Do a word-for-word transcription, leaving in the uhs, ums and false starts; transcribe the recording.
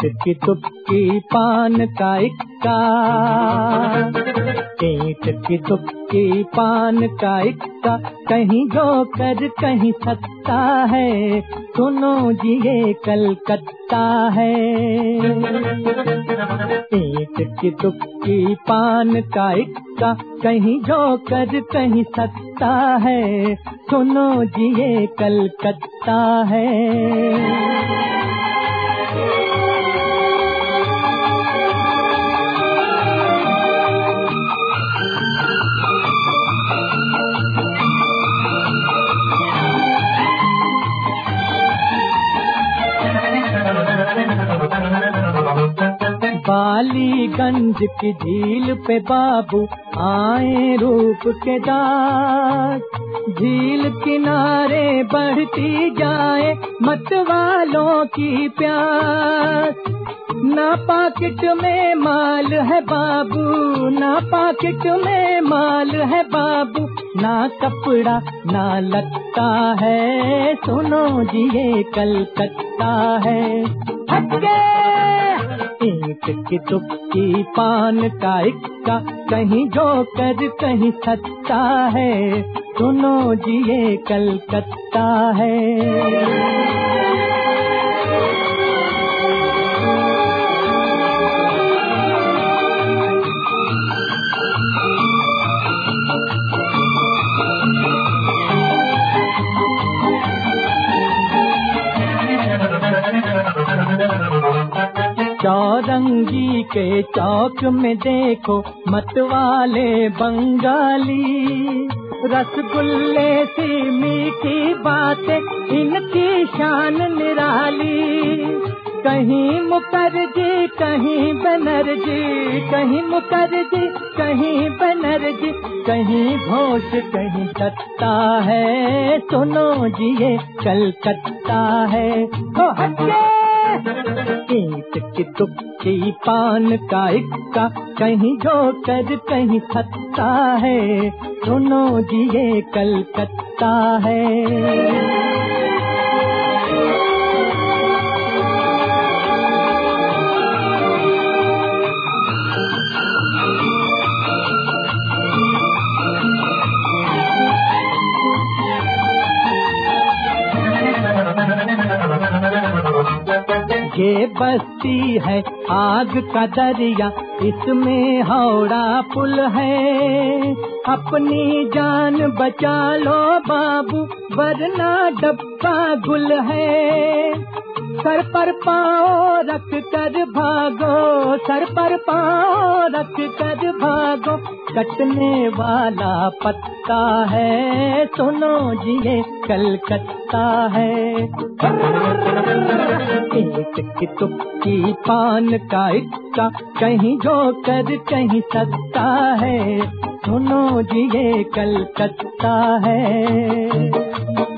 की तुक्की पान का इक्का, ईंट की तुक्की पान का इक्का, कहीं जोकर कहीं सत्ता है, सुनो जी ये कलकत्ता है। ईंट की तुक्की पान का इक्का, कहीं जोकर कहीं सत्ता है, सुनो जी ये कलकत्ता है। बालीगंज की झील पे बाबू आए रूप के दाग, झील किनारे बढ़ती जाए मतवालों की प्यास। ना पाकिट में माल है बाबू, ना पाकिट में माल है बाबू, ना कपड़ा ना लत्ता है, सुनो जी ये कलकत्ता है। हटके ईंट की तुक्की पान का इक्का, कहीं जोकर कहीं सत्ता है, सुनो जी ये कलकत्ता है। चौरंगी के चौक में देखो मतवाले बंगाली, रसगुल्ले सी मीठी बातें इनकी शान निराली। कहीं मुखर्जी कहीं बनर्जी, कहीं मुखर्जी कहीं बनर्जी, कहीं घोष कहीं दत्ता है, सुनो जी ये कलकत्ता है। ओ हटके ईंट की तुक्की पान का इक्का, कहीं जोकर कहीं सत्ता है, सुनो जी ये कलकत्ता है। ये बस्ती है आग का दरिया, इसमें हावड़ा पुल है, अपनी जान बचा लो बाबू वरना डब्बा गुल है। सर पर पाँव रख कर भागो, सर पर पाँव रख कर भागो, कटने वाला पत्ता है, सुनो जी ये कलकत्ता है। ईंट की तुक्की पान का इक्का, कहीं जोकर कहीं सत्ता है, सुनो जी ये कलकत्ता है।